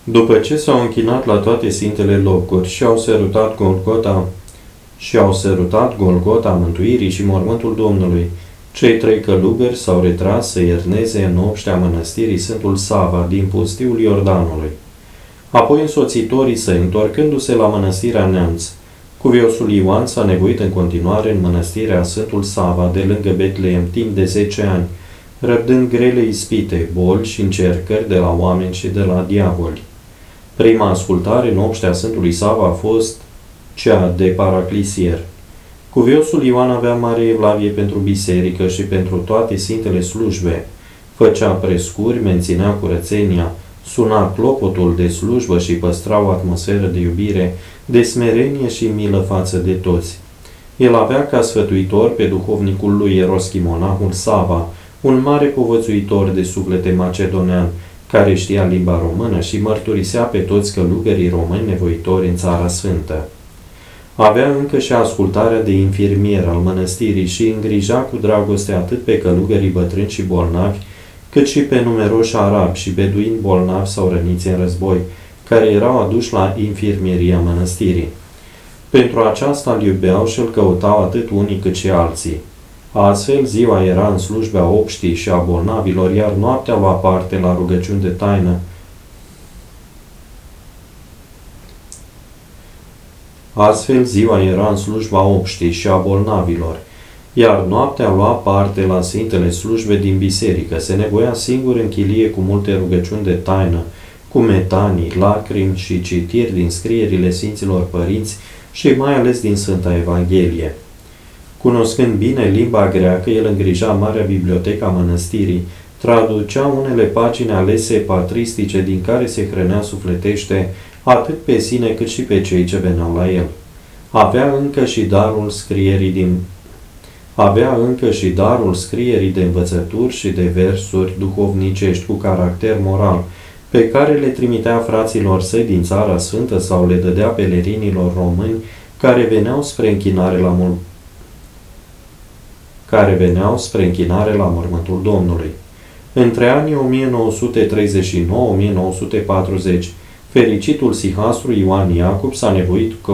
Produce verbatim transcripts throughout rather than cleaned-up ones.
După ce s-au închinat la toate sfintele locuri și au sărutat Golgota și au sărutat Golgota mântuirii și mormântul Domnului, cei trei călugări s-au retras să ierneze în obștea mănăstirii Sfântul Sava din pustiul Iordanului. Apoi însoțitorii săi, întorcându-se la mănăstirea Neamț, cuviosul Ioan s-a nevoit în continuare în mănăstirea Sfântul Sava de lângă Betleem timp de zece ani, răbdând grele ispite, boli și încercări de la oameni și de la diavoli. Prima ascultare în obștea Sfântului Sava a fost cea de paraclisier. Cuviosul Ioan avea mare evlavie pentru biserică și pentru toate sfintele slujbe. Făcea prescuri, menținea curățenia, suna clopotul de slujbă și păstra o atmosferă de iubire, de smerenie și milă față de toți. El avea ca sfătuitor pe duhovnicul lui Eroschimonahul Sava, un mare povățuitor de suflete macedonean, care știa limba română și mărturisea pe toți călugării români nevoitori în Țara Sfântă. Avea încă și ascultarea de infirmier al mănăstirii și îngrija cu dragoste atât pe călugării bătrâni și bolnavi, cât și pe numeroși arabi și beduini bolnavi sau răniți în război, care erau aduși la infirmieria mănăstirii. Pentru aceasta îl iubeau și îl căutau atât unii cât și alții. Astfel, ziua era în slujbea obștii și a bolnavilor, iar noaptea lua parte la rugăciuni de taină. Astfel, ziua era în slujba obștii și a bolnavilor, iar noaptea lua parte la sfintele slujbe din biserică. Se nevoia singur în chilie cu multe rugăciuni de taină, cu metanii, lacrimi și citiri din scrierile Sfinților Părinți și mai ales din Sfânta Evanghelie. Cunoscând bine limba greacă, el îngrija marea bibliotecă a mănăstirii, traducea unele pagini alese patristice din care se hrănea sufletește atât pe sine cât și pe cei ce veneau la el. Avea încă și darul scrierii din Avea încă și darul scrierii de învățături și de versuri duhovnicești cu caracter moral, pe care le trimitea fraților săi din Țara Sfântă sau le dădea pelerinilor români care veneau spre închinare la mul care veneau spre închinare la mormântul Domnului. Între anii o mie nouă sute treizeci și nouă - o mie nouă sute patruzeci, fericitul sihastru Ioan Iacob s-a nevoit că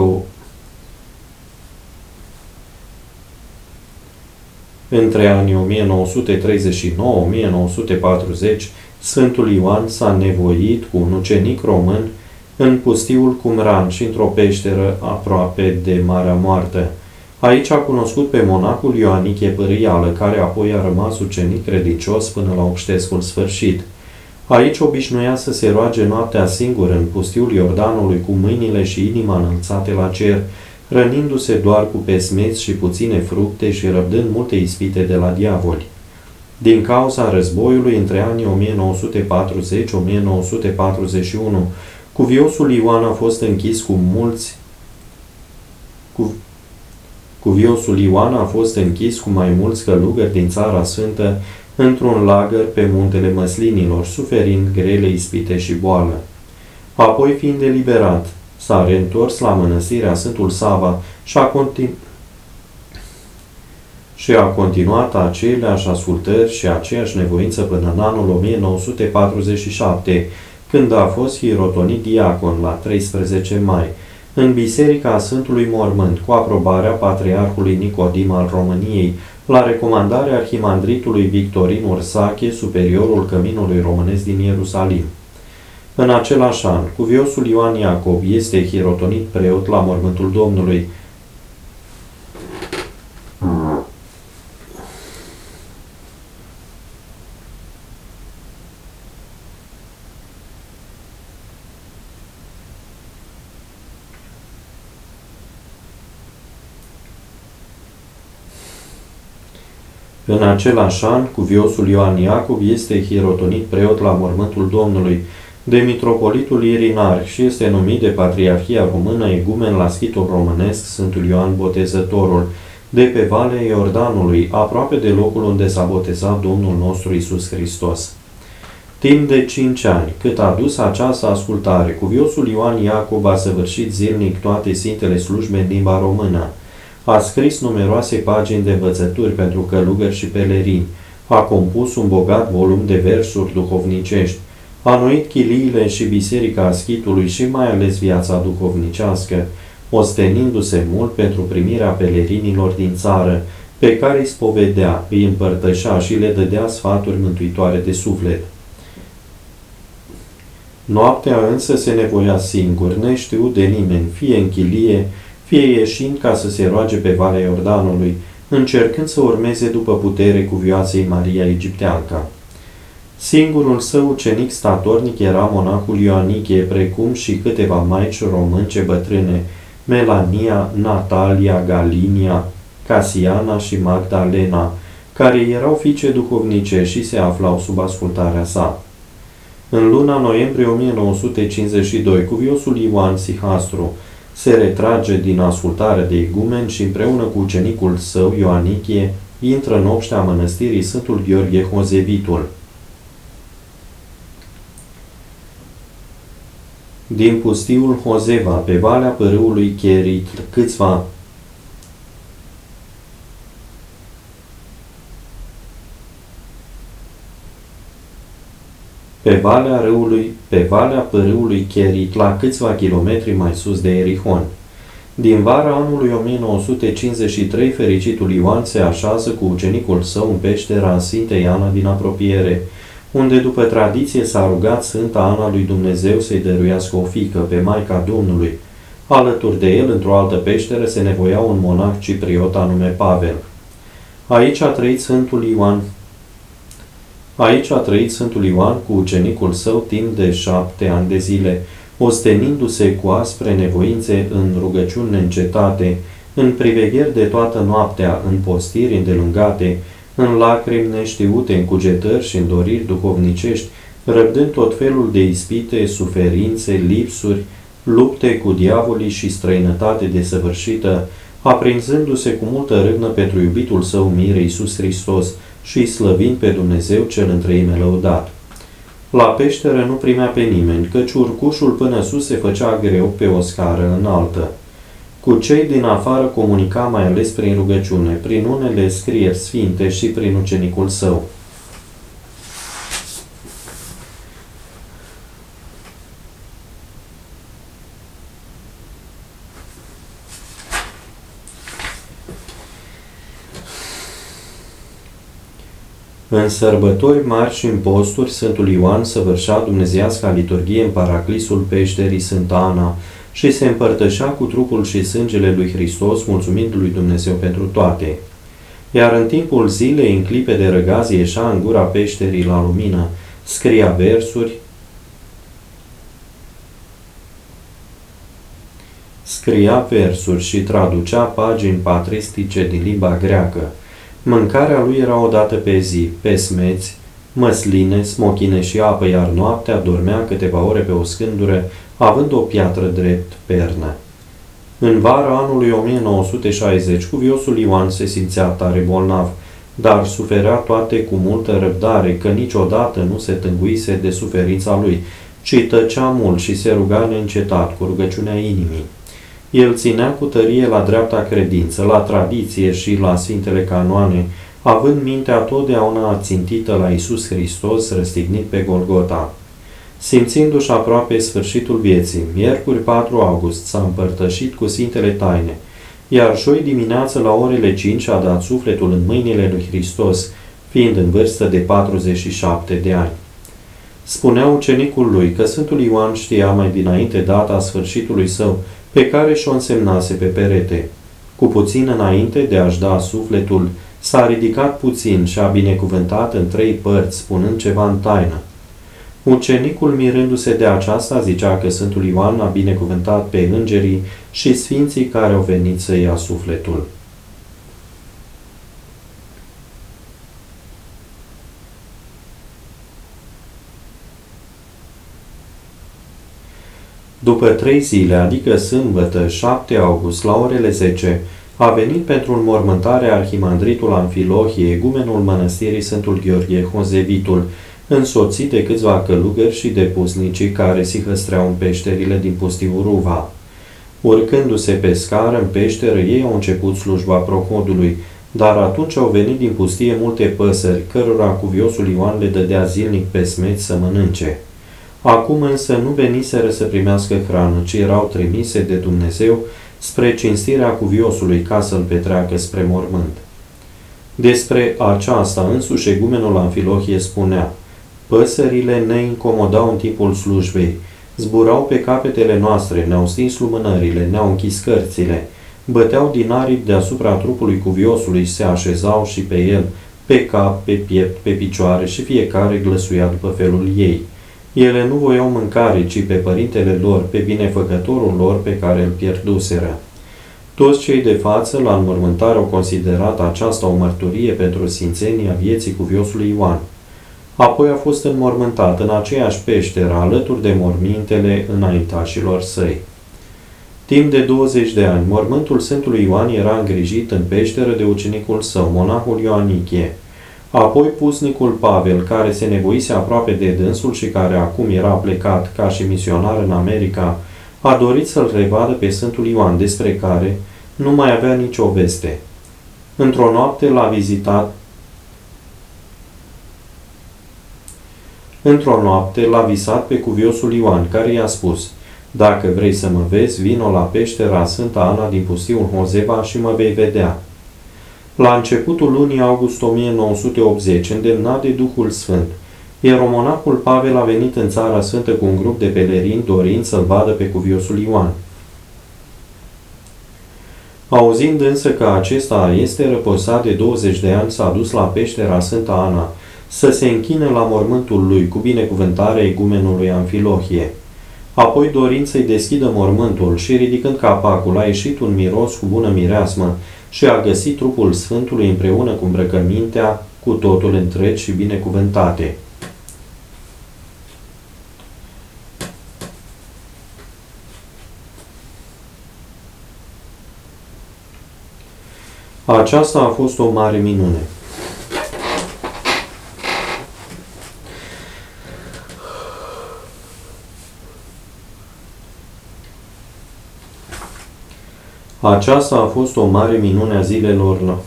Între anii o mie nouă sute treizeci și nouă - o mie nouă sute patruzeci, Sfântul Ioan s-a nevoit cu un ucenic român în pustiul Cumran și într-o peșteră aproape de Marea Moartă. Aici a cunoscut pe monacul Ioanichie Pârâială, care apoi a rămas ucenic credincios până la obștescul sfârșit. Aici obișnuia să se roage noaptea singur în pustiul Iordanului cu mâinile și inima înălțate la cer, rănindu-se doar cu pesmeți și puține fructe și răbdând multe ispite de la diavoli. Din cauza războiului între anii o mie nouă sute patruzeci - o mie nouă sute patruzeci și unu, cuviosul Ioan a fost închis cu mulți cu Cuviosul Ioan a fost închis cu mai mulți călugări din Țara Sfântă într-un lagăr pe muntele Măslinilor, suferind grele ispite și boală. Apoi, fiind eliberat, s-a reîntors la mănăstirea Sfântul Sava și a, continu... și a continuat aceleași ascultări și aceeași nevoință până în anul o mie nouă sute patruzeci și șapte, când a fost hirotonit diacon la treisprezece mai, în Biserica Sfântului Mormânt, cu aprobarea Patriarhului Nicodim al României, la recomandarea arhimandritului Victorin Ursache, superiorul căminului românesc din Ierusalim. În același an, cuviosul Ioan Iacob este hirotonit preot la mormântul Domnului. În același an, cuviosul Ioan Iacob este hirotonit preot la mormântul Domnului de mitropolitul Irinar și este numit de Patriarhia Română egumen la schitul românesc Sfântul Ioan Botezătorul, de pe Valea Iordanului, aproape de locul unde s-a botezat Domnul nostru Iisus Hristos. Timp de cinci ani, cât a dus această ascultare, cuviosul Ioan Iacob a săvârșit zilnic toate sfintele slujbe în limba română. A scris numeroase pagini de învățături pentru călugări și pelerini. A compus un bogat volum de versuri duhovnicești. A noit chiliile și biserica Aschitului și mai ales viața duhovnicească, ostenindu-se mult pentru primirea pelerinilor din țară, pe care îi spovedea, îi împărtășea și le dădea sfaturi mântuitoare de suflet. Noaptea însă se nevoia singur, neștiut de nimeni, fie în chilie, fie ieșind ca să se roage pe Valea Iordanului, încercând să urmeze după putere cuvioasei Maria Egipteanca. Singurul său ucenic statornic era monahul Ioanichie, precum și câteva maici românce bătrâne, Melania, Natalia, Galinia, Casiana și Magdalena, care erau fiice duhovnice și se aflau sub ascultarea sa. În luna noiembrie o mie nouă sute cincizeci și doi, cuviosul Ioan Sihastru se retrage din ascultare de igumen și împreună cu ucenicul său, Ioanichie, intră în obștea mănăstirii Sfântul Gheorghe Hozevitul. Din pustiul Hozeva, pe valea pârâului Cherit, câțiva Pe valea, râului, pe valea pârâului Cherit, la câțiva kilometri mai sus de Erihon. Din vara anului o mie nouă sute cincizeci și trei, fericitul Ioan se așează cu ucenicul său în peștera Sfintei Ana din apropiere, unde după tradiție s-a rugat Sfânta Ana lui Dumnezeu să-i dăruiască o fiică, pe Maica Domnului. Alături de el, într-o altă peșteră, se nevoia un monah cipriot anume Pavel. Aici a trăit Sfântul Ioan Aici a trăit Sfântul Ioan cu ucenicul său timp de șapte ani de zile, ostenindu-se cu aspre nevoințe în rugăciuni neîncetate, în privegheri de toată noaptea, în postiri îndelungate, în lacrimi neștiute, în cugetări și în doriri duhovnicești, răbdând tot felul de ispite, suferințe, lipsuri, lupte cu diavolii și străinătate desăvârșită, aprinzându-se cu multă râvnă pentru iubitul său mire Iisus Hristos și slăvind pe Dumnezeu cel întreime lăudat. La peșteră nu primea pe nimeni, căci urcușul până sus se făcea greu pe o scară înaltă. Cu cei din afară comunica mai ales prin rugăciune, prin unele scrieri sfinte și prin ucenicul său. În sărbători mari și în posturi, Sfântul Ioan săvârșea dumnezeiasca liturghie în paraclisul peșterii Sfânta Ana și se împărtășea cu trupul și sângele lui Hristos, mulțumind lui Dumnezeu pentru toate. Iar în timpul zilei, în clipe de răgaz, ieșea în gura peșterii la lumină, scria versuri, scria versuri și traducea pagini patristice din limba greacă. Mâncarea lui era o dată pe zi, pe smeți, măsline, smochine și apă, iar noaptea dormea câteva ore pe o scândură, având o piatră drept pernă. În vara anului o mie nouă sute șaizeci, cuviosul Ioan se simțea tare bolnav, dar suferea toate cu multă răbdare, că niciodată nu se tânguise de suferința lui, ci tăcea mult și se ruga neîncetat cu rugăciunea inimii. El ținea cu tărie la dreapta credință, la tradiție și la Sfintele Canoane, având mintea totdeauna țintită la Iisus Hristos răstignit pe Golgota. Simțindu-și aproape sfârșitul vieții, miercuri patru august s-a împărtășit cu Sfintele Taine, iar joi dimineață la orele cinci a dat sufletul în mâinile lui Hristos, fiind în vârstă de patruzeci și șapte de ani. Spunea ucenicul lui că Sfântul Ioan știa mai dinainte data sfârșitului său, pe care și-o însemnase pe perete. Cu puțin înainte de a-și da sufletul, s-a ridicat puțin și a binecuvântat în trei părți, spunând ceva în taină. Ucenicul, mirându-se de aceasta, zicea că Sfântul Ioan a binecuvântat pe îngerii și sfinții care au venit să ia sufletul. După trei zile, adică sâmbătă, șapte august, la orele zece, a venit pentru înmormântare arhimandritul Amfilohie, egumenul mănăstirii Sfântul Gheorghe Hozevitul, însoțit de câțiva călugări și de pusnicii care se hăstreau în peșterile din pustiul Ruva. Urcându-se pe scară în peșteră, ei au început slujba prohodului, dar atunci au venit din pustie multe păsări, cărora cuviosul Ioan le dădea zilnic pe smeți să mănânce. Acum însă nu veniseră să primească hrană, ci erau trimise de Dumnezeu spre cinstirea cuviosului ca să-l petreacă spre mormânt. Despre aceasta însuși egumenul Amfilohie spunea: păsările ne incomodau în timpul slujbei, zburau pe capetele noastre, ne-au stins lumânările, ne-au închis cărțile, băteau din aripi deasupra trupului cuviosului, se așezau și pe el, pe cap, pe piept, pe picioare și fiecare glăsuia după felul ei. Ele nu voiau mâncare, ci pe părintele lor, pe binefăcătorul lor pe care îl pierduseră. Toți cei de față, la înmormântare, au considerat aceasta o mărturie pentru sfințenia vieții cuviosului Ioan. Apoi a fost înmormântat în aceeași peșteră, alături de mormintele înaintașilor săi. Timp de douăzeci de ani, mormântul Sfântului Ioan era îngrijit în peșteră de ucenicul său, monahul Ioanichie. Apoi pusnicul Pavel, care se nevoise aproape de dânsul și care acum era plecat ca și misionar în America, a dorit să-l revadă pe Sfântul Ioan, despre care nu mai avea nicio veste. Într-o noapte l-a vizitat Într-o noapte l-a visat pe cuviosul Ioan, care i-a spus: dacă vrei să mă vezi, vino la peștera Sfânta Ana din pustiul Hozeva și mă vei vedea. La începutul lunii august o mie nouă sute optzeci, îndemnat de Duhul Sfânt, ieromonahul Pavel a venit în Țara Sfântă cu un grup de pelerini dorind să-l vadă pe cuviosul Ioan. Auzind însă că acesta este răposat de douăzeci de ani, s-a dus la peștera Sfânta Ana să se închine la mormântul lui cu binecuvântarea egumenului Amfilohie. Apoi, dorind să-i deschidă mormântul și ridicând capacul, a ieșit un miros cu bună mireasmă și a găsit trupul Sfântului împreună cu îmbrăcămintea cu totul întregi și binecuvântate. Aceasta a fost o mare minune. Aceasta a fost o mare minune a zilelor no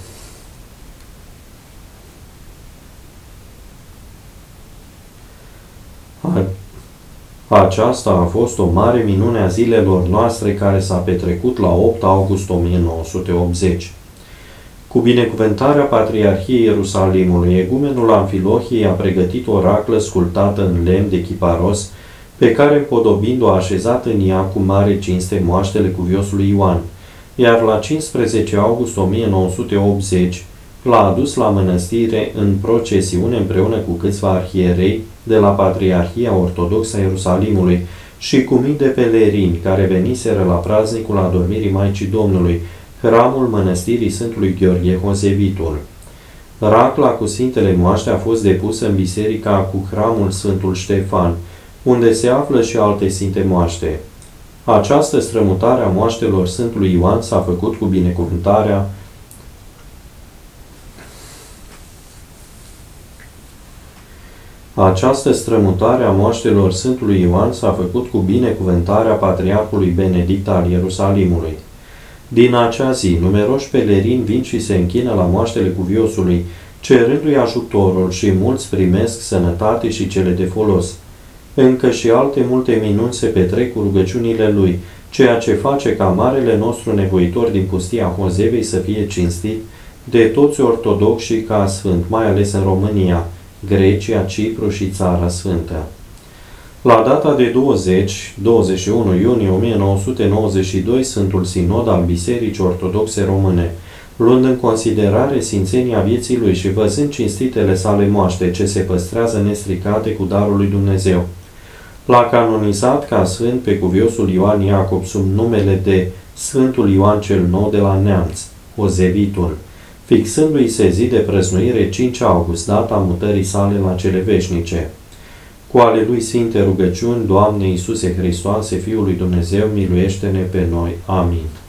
Aceasta a fost o mare minune a zilelor noastre care s-a petrecut la opt august o mie nouă sute optzeci. Cu binecuvântarea Patriarhiei Ierusalimului, egumenul Amfilohie a pregătit o raclă sculptată în lemn de chiparos, pe care, împodobind-o, a așezat în ea cu mare cinste moaștele cuviosului Ioan, iar la cincisprezece august o mie nouă sute optzeci l-a adus la mănăstire în procesiune împreună cu câțiva arhierei de la Patriarhia Ortodoxă a Ierusalimului și cu mii de pelerini care veniseră la praznicul adormirii Maicii Domnului, hramul mănăstirii Sfântului Gheorghe Hozevitul. Racla cu sfintele moaște a fost depusă în biserica cu hramul Sfântul Ștefan, unde se află și alte sfinte moaște. Această strămutare a moaștelor Sfântului Ioan s-a făcut cu binecuvântarea Această strămutare a moaștelor Sfântului Ioan s-a făcut cu binecuvântarea Patriarhului Benedict al Ierusalimului. Din acea zi, numeroși pelerini vin și se închină la moaștele cuviosului, cerându-i ajutorul, și mulți primesc sănătate și cele de folos. Încă și alte multe minuni se petrec cu rugăciunile lui, ceea ce face ca marele nostru nevoitor din pustia Hozevei să fie cinstit de toți ortodoxii ca sfânt, mai ales în România, Grecia, Cipru și Țara Sfântă. La data de douăzeci douăzeci și unu iunie o mie nouă sute nouăzeci și doi, Sfântul Sinod al Bisericii Ortodoxe Române, luând în considerare sfințenia vieții lui și văzând cinstitele sale moaște ce se păstrează nestricate cu darul lui Dumnezeu, l-a canonizat ca sfânt pe cuviosul Ioan Iacob sub numele de Sfântul Ioan cel Nou de la Neamț, Hozevitul, fixându-i se zi de prăznuire cinci august, data mutării sale la cele veșnice. Cu ale lui sfinte rugăciuni, Doamne Iisuse Hristoase, Fiul lui Dumnezeu, miluiește-ne pe noi. Amin.